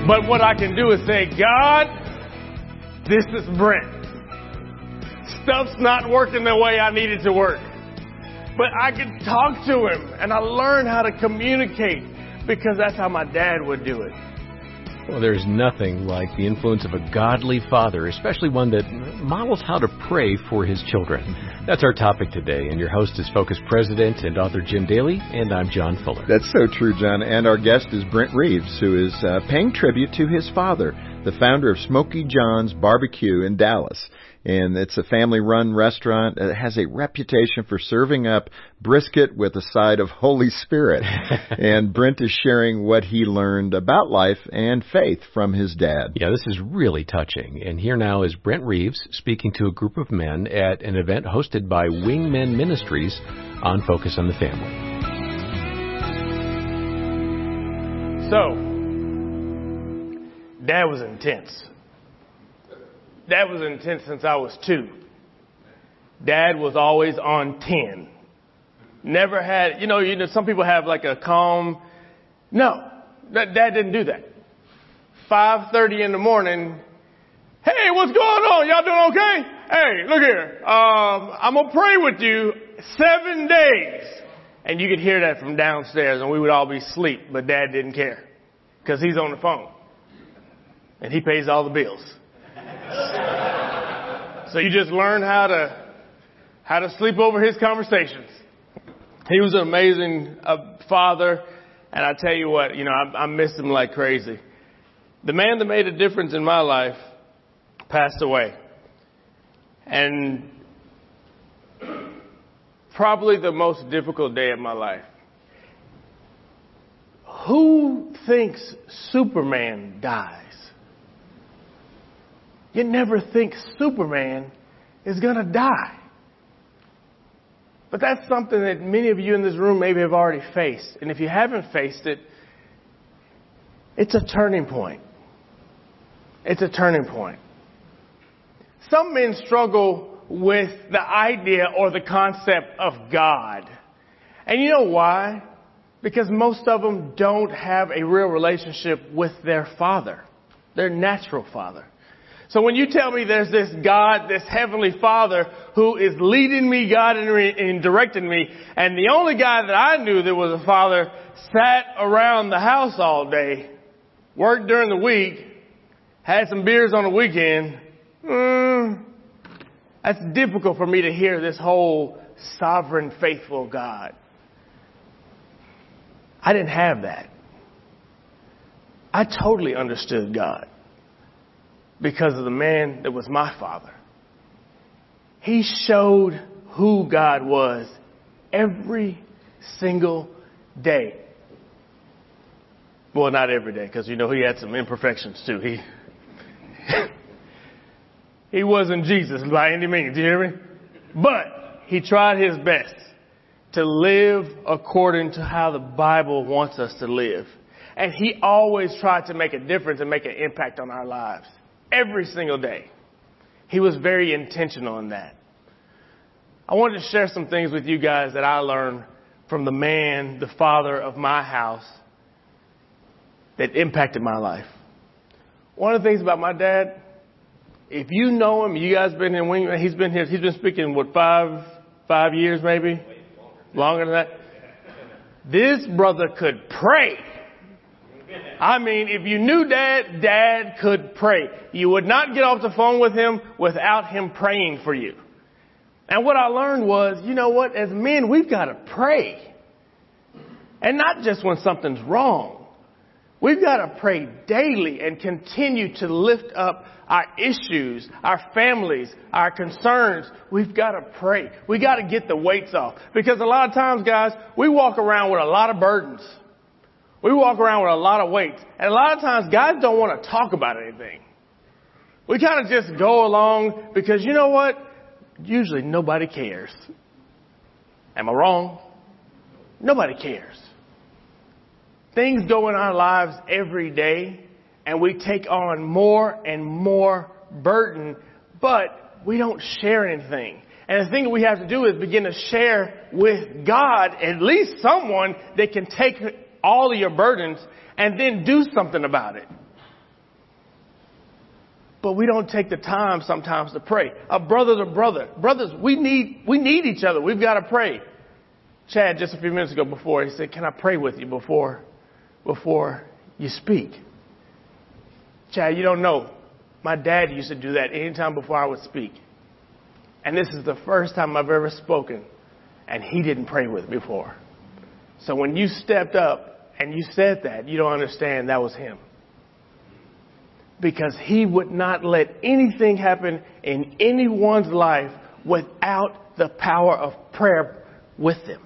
But what I can do is say, God, this is Brent. Stuff's not working the way I need it to work. But I can talk to him, and I learn how to communicate because that's how my dad would do it. Well, there's nothing like the influence of a godly father, especially one that models how to pray for his children. That's our topic today, and your host is Focus President and author Jim Daly, and I'm John Fuller. That's so true, John. And our guest is Brent Reeves, who is paying tribute to his father, the founder of Smokey John's Barbecue in Dallas. And it's a family-run restaurant. It has a reputation for serving up brisket with a side of Holy Spirit. And Brent is sharing what he learned about life and faith from his dad. Yeah, this is really touching. And here now is Brent Reeves speaking to a group of men at an event hosted by Wingmen Ministries on Focus on the Family. So, Dad was intense. Dad was intense since I was 2. Dad was always on 10. Never had, you know, some people have like a calm. No, Dad didn't do that. 5:30 in the morning. Hey, what's going on? Y'all doing okay? Hey, look here. I'm going to pray with you 7 days. And you could hear that from downstairs and we would all be asleep, but Dad didn't care because he's on the phone and he pays all the bills. So you just learn how to sleep over his conversations. He was an amazing father, and I tell you what, I miss him like crazy. The man that made a difference in my life passed away. And probably the most difficult day of my life. Who thinks Superman dies? You never think Superman is going to die. But that's something that many of you in this room maybe have already faced. And if you haven't faced it, it's a turning point. It's a turning point. Some men struggle with the idea or the concept of God. And you know why? Because most of them don't have a real relationship with their father, their natural father. So when you tell me there's this God, this Heavenly Father who is leading me, guiding me, and directing me, and the only guy that I knew that was a father sat around the house all day, worked during the week, had some beers on the weekend, that's difficult for me to hear this whole sovereign, faithful God. I didn't have that. I totally understood God. Because of the man that was my father. He showed who God was every single day. Well, not every day, because, he had some imperfections too. He wasn't Jesus by any means, do you hear me? But he tried his best to live according to how the Bible wants us to live. And he always tried to make a difference and make an impact on our lives. Every single day. He was very intentional in that. I wanted to share some things with you guys that I learned from the man, the father of my house, that impacted my life. One of the things about my dad, if you know him, you guys been in Wingman, he's been here, he's been speaking, 5 years maybe? Longer than that? This brother could pray. I mean, if you knew Dad could pray. You would not get off the phone with him without him praying for you. And what I learned was, you know what? As men, we've got to pray. And not just when something's wrong. We've got to pray daily and continue to lift up our issues, our families, our concerns. We've got to pray. We got to get the weights off. Because a lot of times, guys, we walk around with a lot of burdens. We walk around with a lot of weight. And a lot of times guys don't want to talk about anything. We kind of just go along because you know what? Usually nobody cares. Am I wrong? Nobody cares. Things go in our lives every day and we take on more and more burden, but we don't share anything. And the thing we have to do is begin to share with God, at least someone that can take all of your burdens and then do something about it. But we don't take the time sometimes to pray. A brother to brother. Brothers, we need each other. We've got to pray. Chad, just a few minutes ago before, he said, can I pray with you before you speak? Chad, you don't know. My dad used to do that anytime before I would speak. And this is the first time I've ever spoken, and he didn't pray with me before. So when you stepped up and you said that, you don't understand that was him. Because he would not let anything happen in anyone's life without the power of prayer with them.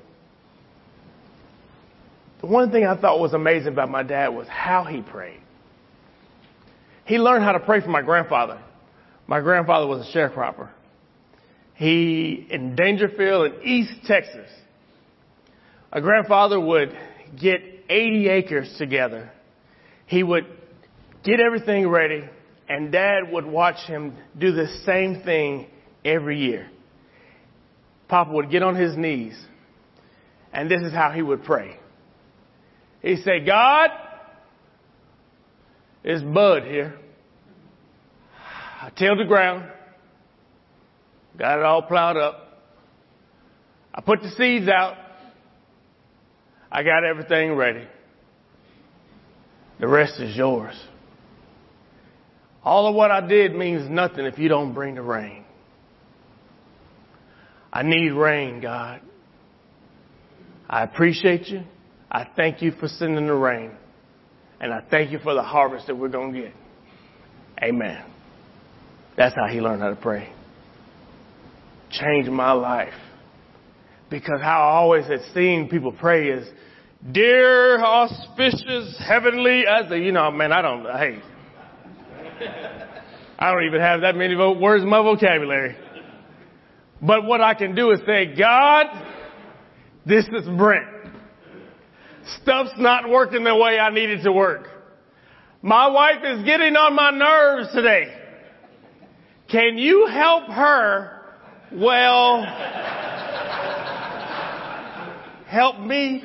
The one thing I thought was amazing about my dad was how he prayed. He learned how to pray from my grandfather. My grandfather was a sharecropper. He, in Dangerfield in East Texas, a grandfather would get 80 acres together. He would get everything ready, and Dad would watch him do the same thing every year. Papa would get on his knees, and this is how he would pray. He'd say, God, it's Bud here. I tilled the ground, got it all plowed up. I put the seeds out. I got everything ready. The rest is yours. All of what I did means nothing if you don't bring the rain. I need rain, God. I appreciate you. I thank you for sending the rain. And I thank you for the harvest that we're going to get. Amen. That's how he learned how to pray. Changed my life. Because how I always had seen people pray is, dear auspicious heavenly, I don't even have that many words in my vocabulary. But what I can do is say, God, this is Brent. Stuff's not working the way I need it to work. My wife is getting on my nerves today. Can you help her? Well, help me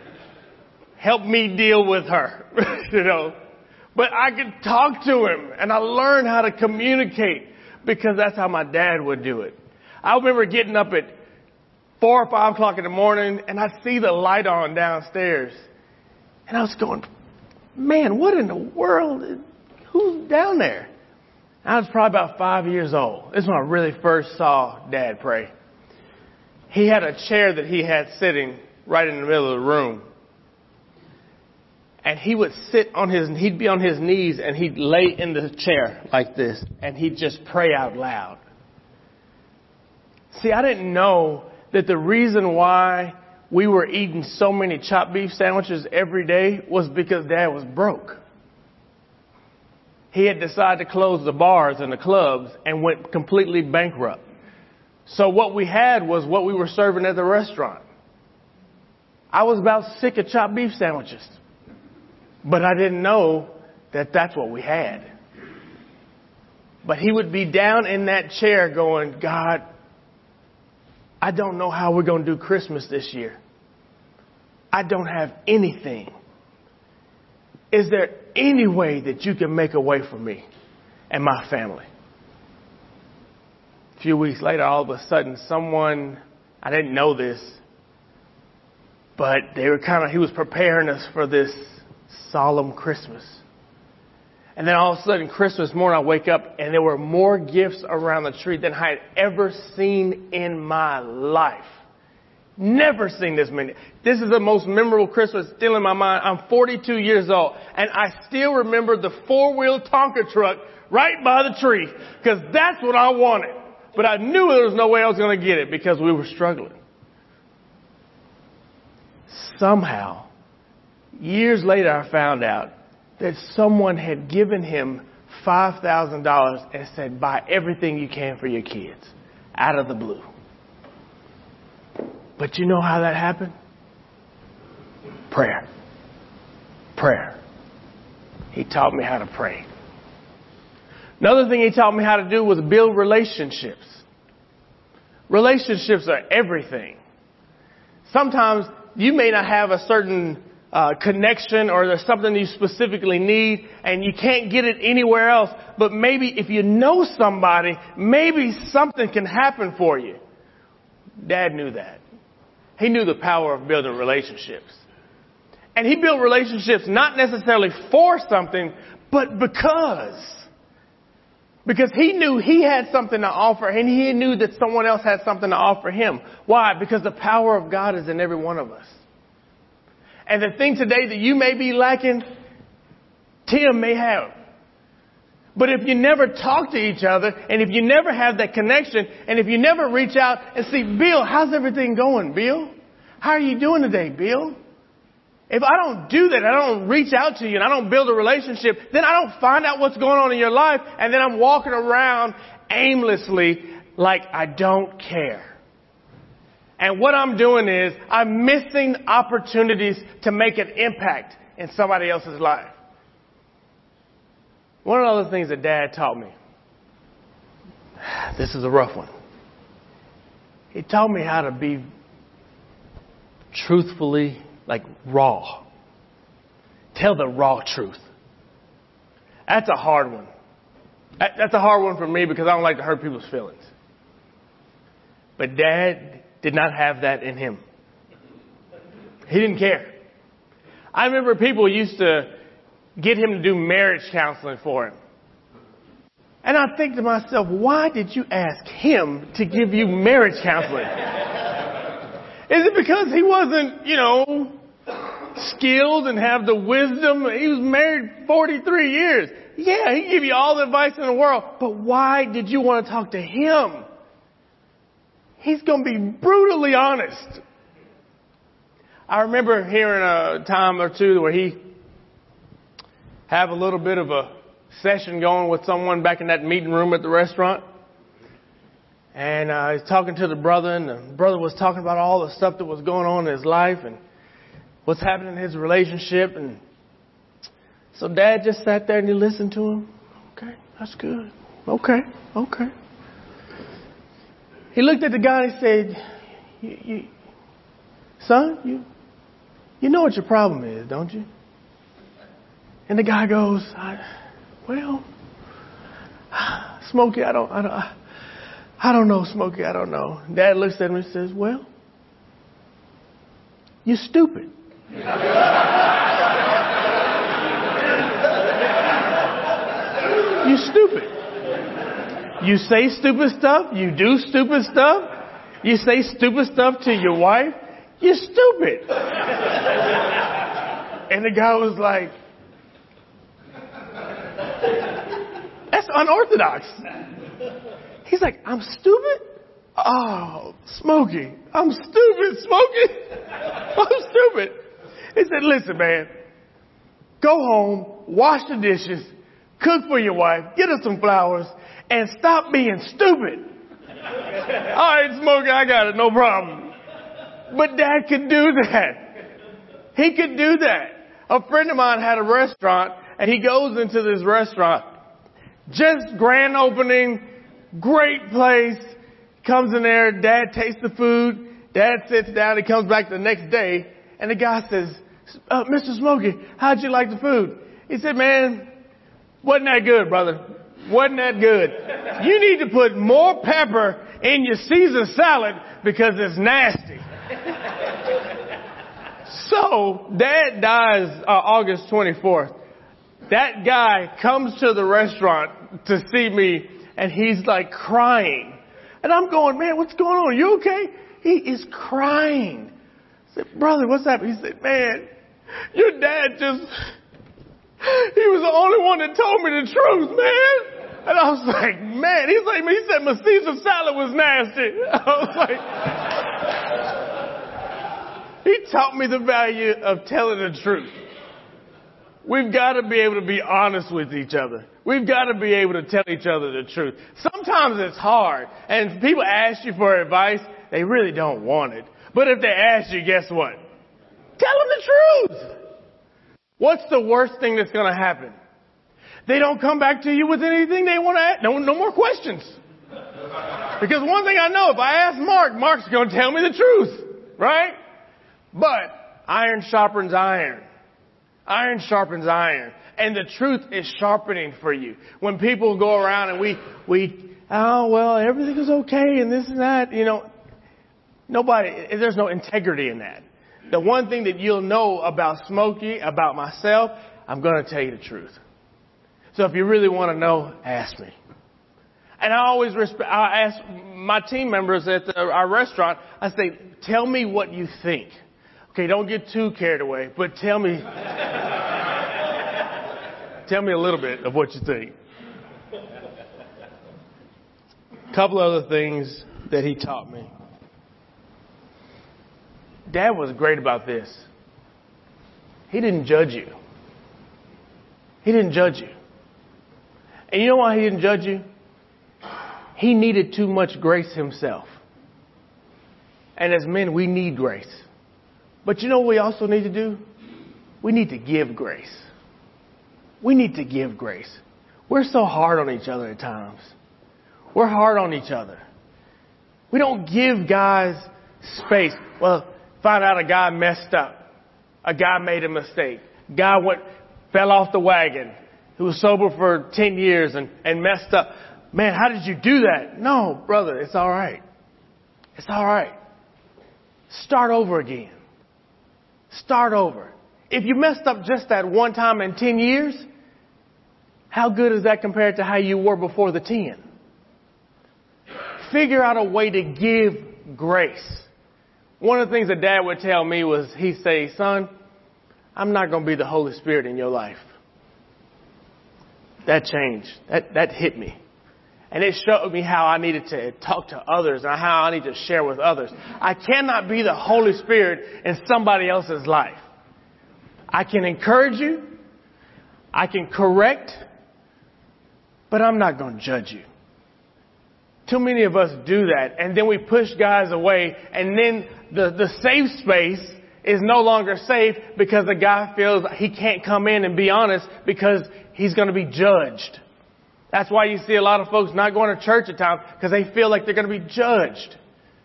deal with her, But I could talk to him, and I learned how to communicate because that's how my dad would do it. I remember getting up at 4 or 5 o'clock in the morning, and I see the light on downstairs. And I was going, man, what in the world? Who's down there? I was probably about 5 years old. This is when I really first saw Dad pray. He had a chair that he had sitting right in the middle of the room. And he would he'd be on his knees and he'd lay in the chair like this and he'd just pray out loud. See, I didn't know that the reason why we were eating so many chopped beef sandwiches every day was because Dad was broke. He had decided to close the bars and the clubs and went completely bankrupt. So what we had was what we were serving at the restaurant. I was about sick of chopped beef sandwiches. But I didn't know that that's what we had. But he would be down in that chair going, God, I don't know how we're going to do Christmas this year. I don't have anything. Is there any way that you can make a way for me and my family? A few weeks later, all of a sudden, someone, I didn't know this, but he was preparing us for this solemn Christmas. And then all of a sudden, Christmas morning, I wake up and there were more gifts around the tree than I had ever seen in my life. Never seen this many. This is the most memorable Christmas still in my mind. I'm 42 years old and I still remember the 4-wheel Tonka truck right by the tree because that's what I wanted. But I knew there was no way I was going to get it because we were struggling. Somehow, years later, I found out that someone had given him $5,000 and said, buy everything you can for your kids, out of the blue. But you know how that happened? Prayer. Prayer. He taught me how to pray. Another thing he taught me how to do was build relationships. Relationships are everything. Sometimes you may not have a certain connection, or there's something you specifically need and you can't get it anywhere else, but maybe if you know somebody, maybe something can happen for you. Dad knew that. He knew the power of building relationships. And he built relationships not necessarily for something, but because he knew he had something to offer, and he knew that someone else had something to offer him. Why? Because the power of God is in every one of us. And the thing today that you may be lacking, Tim may have. But if you never talk to each other, and if you never have that connection, and if you never reach out and see, Bill, how's everything going, Bill? How are you doing today, Bill? If I don't do that, I don't reach out to you, and I don't build a relationship, then I don't find out what's going on in your life, and then I'm walking around aimlessly like I don't care. And what I'm doing is I'm missing opportunities to make an impact in somebody else's life. One of the other things that Dad taught me, this is a rough one. He taught me how to be truthfully, like raw. Tell the raw truth. That's a hard one. That's a hard one for me because I don't like to hurt people's feelings. But Dad did not have that in him. He didn't care. I remember people used to get him to do marriage counseling for him. And I think to myself, why did you ask him to give you marriage counseling? Is it because he wasn't, skilled and have the wisdom? He was married 43 years. Yeah, he gave you all the advice in the world. But why did you want to talk to him? He's going to be brutally honest. I remember hearing a time or two where he have a little bit of a session going with someone back in that meeting room at the restaurant. And he's talking to the brother, and the brother was talking about all the stuff that was going on in his life and what's happening in his relationship. And so Dad just sat there and he listened to him. Okay, that's good. Okay. He looked at the guy and said, son, you know what your problem is, don't you? And the guy goes, Smokey, I don't know, Smokey, I don't know. Dad looks at him and says, well, you're stupid. You're stupid. You say stupid stuff. You do stupid stuff. You say stupid stuff to your wife. You're stupid. And the guy was like, that's unorthodox. He's like, I'm stupid? Oh, Smokey. I'm stupid, Smokey. I'm stupid. He said, listen, man, go home, wash the dishes, cook for your wife, get her some flowers, and stop being stupid. All right, Smokey, I got it. No problem. But Dad could do that. He could do that. A friend of mine had a restaurant, and he goes into this restaurant. Just grand opening, great place. Comes in there, Dad tastes the food. Dad sits down, he comes back the next day, and the guy says, Mr. Smokey, how'd you like the food? He said, man, wasn't that good, brother. Wasn't that good. You need to put more pepper in your Caesar salad because it's nasty. So, Dad dies August 24th. That guy comes to the restaurant to see me, and he's like crying. And I'm going, man, what's going on? Are you okay? He is crying. I said, brother, what's happening? He said, man, your dad he was the only one that told me the truth, man. And I was like, man, he said my Caesar salad was nasty. I was like, he taught me the value of telling the truth. We've got to be able to be honest with each other. We've got to be able to tell each other the truth. Sometimes it's hard. And if people ask you for advice, they really don't want it. But if they ask you, guess what? Tell them the truth. What's the worst thing that's going to happen? They don't come back to you with anything they want to ask. No more questions. Because one thing I know, if I ask Mark's going to tell me the truth. Right? But iron sharpens iron. Iron sharpens iron. And the truth is sharpening for you. When people go around and everything is okay and this and that, there's no integrity in that. The one thing that you'll know about Smokey, about myself, I'm going to tell you the truth. So if you really want to know, ask me. And I ask my team members at our restaurant, I say, tell me what you think. Okay, don't get too carried away, but tell me a little bit of what you think. A couple other things that he taught me. Dad was great about this. He didn't judge you. He didn't judge you. And you know why he didn't judge you? He needed too much grace himself. And as men, we need grace. But you know what we also need to do? We need to give grace. We need to give grace. We're so hard on each other at times. We're hard on each other. We don't give guys space. Well, find out a guy messed up. A guy made a mistake. A guy fell off the wagon. Who was sober for 10 years and messed up. Man, how did you do that? No, brother, it's all right. It's all right. Start over again. Start over. If you messed up just that one time in 10 years, how good is that compared to how you were before the 10? Figure out a way to give grace. One of the things that Dad would tell me was, he'd say, son, I'm not going to be the Holy Spirit in your life. That changed. That hit me. And it showed me how I needed to talk to others and how I need to share with others. I cannot be the Holy Spirit in somebody else's life. I can encourage you. I can correct. But I'm not going to judge you. Too many of us do that. And then we push guys away. And then the safe space is no longer safe because the guy feels he can't come in and be honest because he's going to be judged. That's why you see a lot of folks not going to church at times because they feel like they're going to be judged.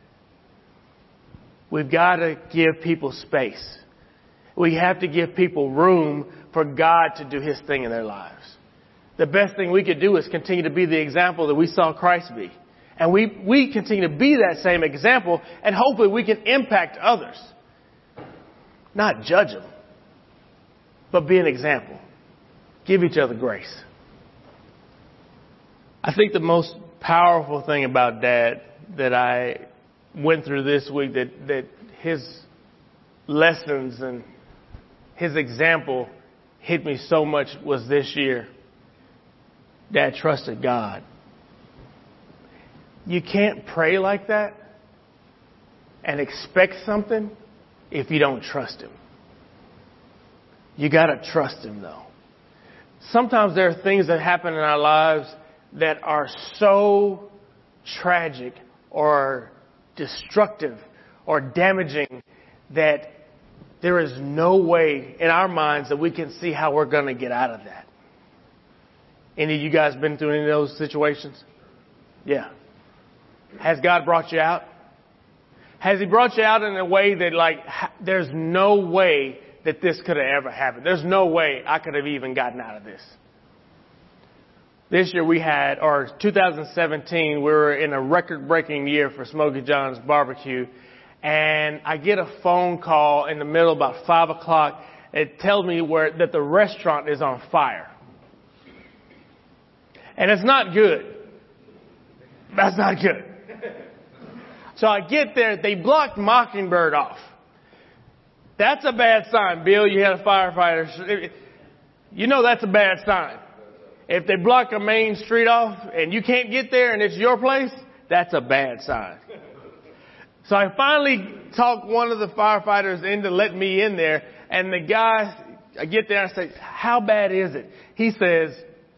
We've got to give people space. We have to give people room for God to do His thing in their lives. The best thing we could do is continue to be the example that we saw Christ be. And we continue to be that same example, and hopefully we can impact others. Not judge them, but be an example. Give each other grace. I think the most powerful thing about Dad that I went through this week, that his lessons and his example hit me so much, was this year. Dad trusted God. You can't pray like that and expect something if you don't trust Him. You got to trust Him, though. Sometimes there are things that happen in our lives that are so tragic or destructive or damaging that there is no way in our minds that we can see how we're going to get out of that. Any of you guys been through any of those situations? Yeah. Has God brought you out? Has He brought you out in a way that there's no way that this could have ever happened? There's no way I could have even gotten out of this. This year 2017, we were in a record-breaking year for Smokey John's Barbecue. And I get a phone call in the middle about 5 o'clock. It tells me that the restaurant is on fire. And it's not good. That's not good. So I get there. They blocked Mockingbird off. That's a bad sign, Bill. You had a firefighter. You know that's a bad sign. If they block a main street off and you can't get there and it's your place, that's a bad sign. So I finally talked one of the firefighters into letting me in there. And the guy, I get there and I say, how bad is it? He says,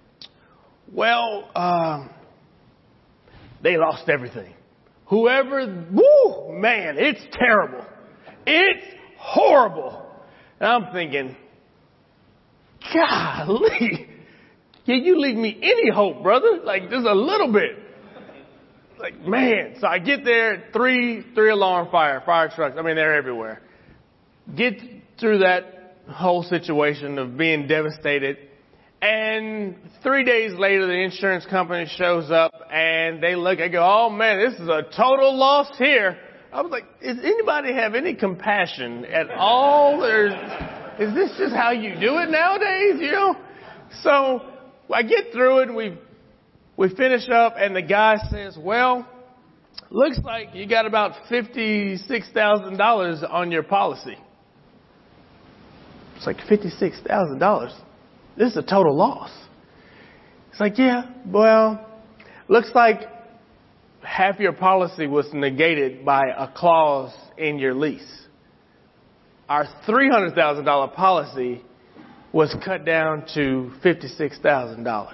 well, they lost everything. Man, it's terrible. It's horrible. And I'm thinking, golly, can you leave me any hope, brother? Just a little bit. Man. So I get there, three alarm fire trucks. They're everywhere. get through that whole situation of being devastated. And 3 days later, the insurance company shows up and they look and go, oh man, this is a total loss here. I was like, does anybody have any compassion at all? Is this just how you do it nowadays, you know? So I get through it and we finish up and the guy says, well, looks like you got about $56,000 on your policy. It's like $56,000. This is a total loss. It's like, yeah, well, looks like half your policy was negated by a clause in your lease. Our $300,000 policy was cut down to $56,000.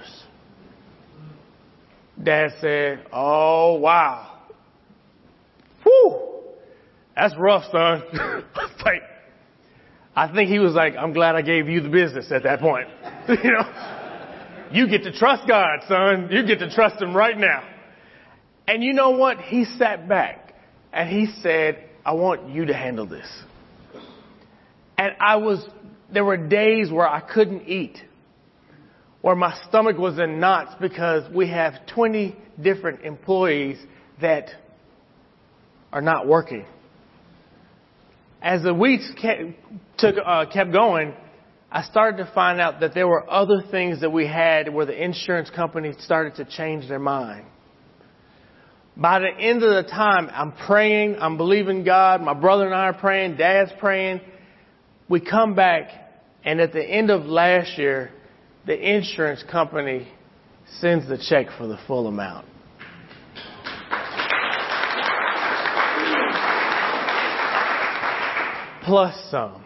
Dad said, oh, wow. Whew, that's rough, son. Like, I think he was like, I'm glad I gave you the business at that point. You know, you get to trust God, son. You get to trust him right now. And you know what? He sat back and he said, I want you to handle this. And there were days where I couldn't eat, where my stomach was in knots because we have 20 different employees that are not working. As the weeks kept going, I started to find out that there were other things that we had where the insurance company started to change their mind. By the end of the time, I'm praying, I'm believing God, my brother and I are praying, Dad's praying. We come back, and at the end of last year, the insurance company sends the check for the full amount. Plus some.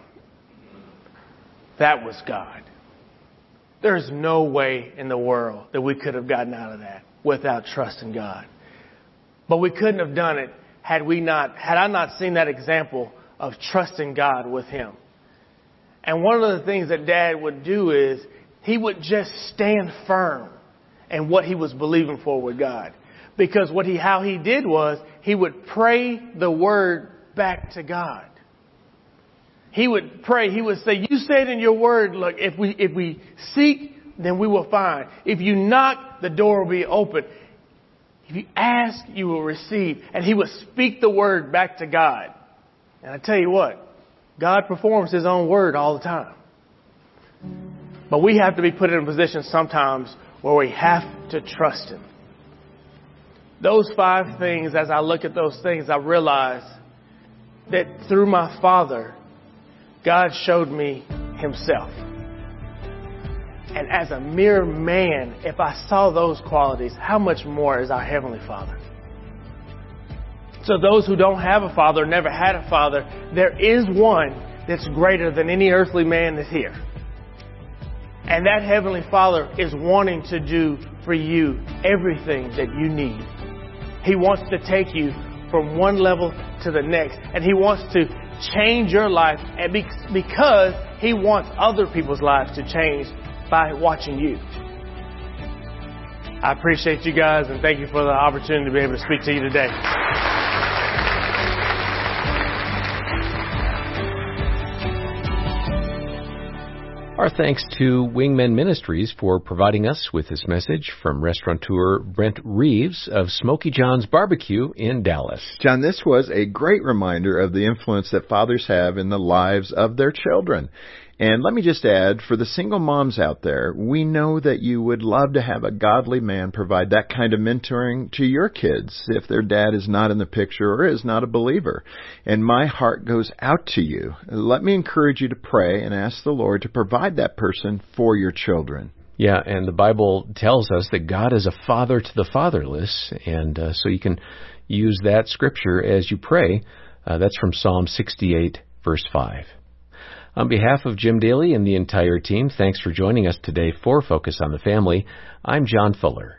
That was God. There's no way in the world that we could have gotten out of that without trusting God. But we couldn't have done it had I not seen that example of trusting God with him. And one of the things that Dad would do is he would just stand firm in what he was believing for with God. Because how he did was he would pray the word back to God. He would pray. He would say, you said in your word, look, if we seek, then we will find. If you knock, the door will be open. If you ask, you will receive. And he would speak the word back to God. And I tell you what, God performs his own word all the time. But we have to be put in a position sometimes where we have to trust him. Those 5 things, as I look at those things, I realize that through my father, God showed me himself. And as a mere man, if I saw those qualities, how much more is our Heavenly Father? So those who don't have a father, never had a father, there is one that's greater than any earthly man that's here. And that Heavenly Father is wanting to do for you everything that you need. He wants to take you from one level to the next. And he wants to change your life, and because he wants other people's lives to change by watching you. I appreciate you guys, and thank you for the opportunity to be able to speak to you today. Our thanks to Wingmen Ministries for providing us with this message from restaurateur Brent Reeves of Smoky John's Barbecue in Dallas. John, this was a great reminder of the influence that fathers have in the lives of their children. And let me just add, for the single moms out there, we know that you would love to have a godly man provide that kind of mentoring to your kids if their dad is not in the picture or is not a believer. And my heart goes out to you. Let me encourage you to pray and ask the Lord to provide that person for your children. Yeah, and the Bible tells us that God is a father to the fatherless, and so you can use that scripture as you pray. That's from Psalm 68, verse 5. On behalf of Jim Daly and the entire team, thanks for joining us today for Focus on the Family. I'm John Fuller.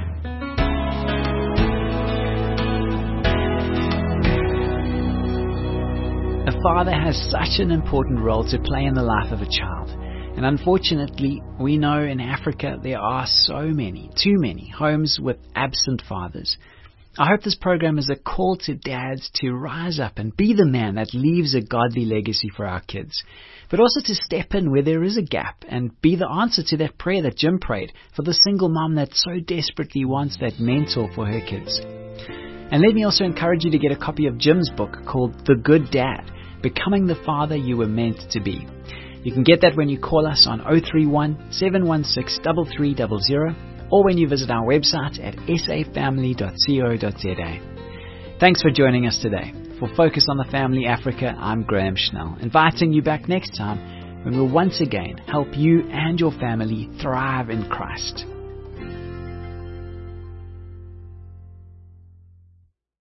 A father has such an important role to play in the life of a child. And unfortunately, we know in Africa there are too many homes with absent fathers. I hope this program is a call to dads to rise up and be the man that leaves a godly legacy for our kids, but also to step in where there is a gap and be the answer to that prayer that Jim prayed for the single mom that so desperately wants that mentor for her kids. And let me also encourage you to get a copy of Jim's book called The Good Dad, Becoming the Father You Were Meant to Be. You can get that when you call us on 031 716 3300 or when you visit our website at safamily.co.za. Thanks for joining us today. For Focus on the Family Africa, I'm Graham Schnell, inviting you back next time when we'll once again help you and your family thrive in Christ.